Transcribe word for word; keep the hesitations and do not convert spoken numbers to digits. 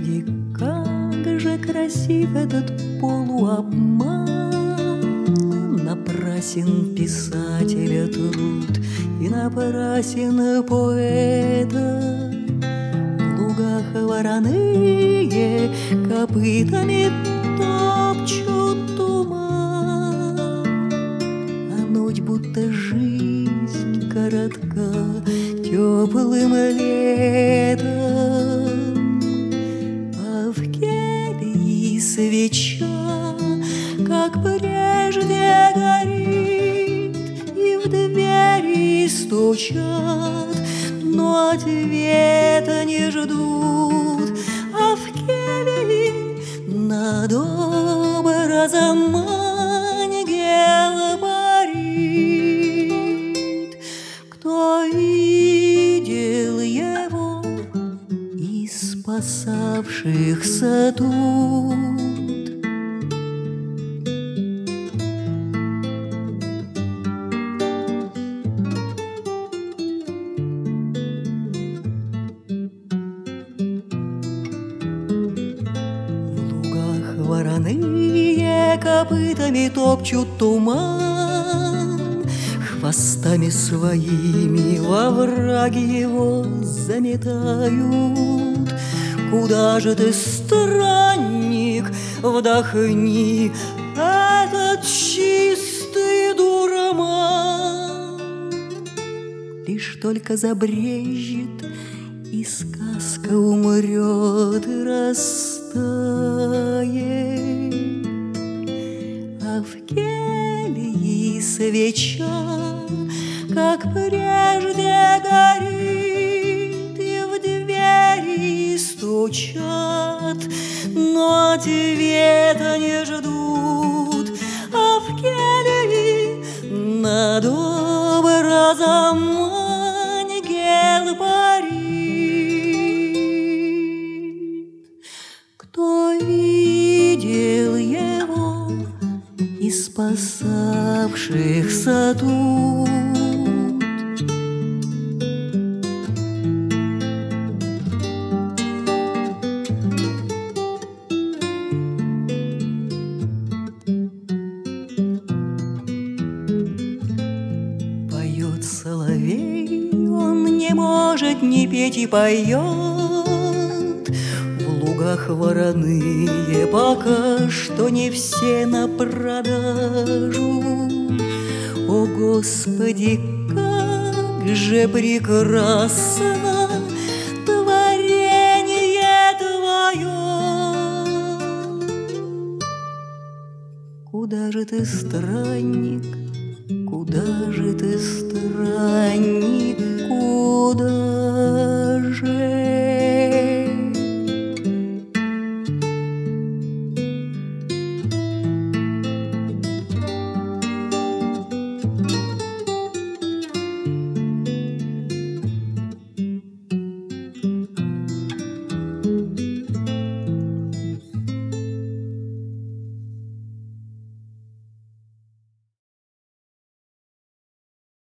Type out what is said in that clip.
Господи, как же красив этот полуобман! Напрасен писателя труд и напрасен поэта. В лугах вороные копытами топчут туман, а ночь будто жизнь коротка теплым летом. А в келье свеча, как прежде, горит, и в двери стучат, но ответа не ждут. А в келье над образом ангел парит. Кто видел его из спасавшихся тут? Вороные копытами топчут туман, хвостами своими во враги его заметают. Куда же ты, странник, вдохни этот чистый дурман? Лишь только забрежет, и сказка умрет и растает. А в келье свеча, как прежде, горит, и в двери стучат, но ответа не ждут. А в келье над образом ангел парит. Кто видел его из спасавшихся тут? Поет соловей, он не может не петь и поет. В лугах вороные пока что не все на продажу. О, Господи, как же прекрасно творение Твое! Куда же ты, странник, куда же ты, странник,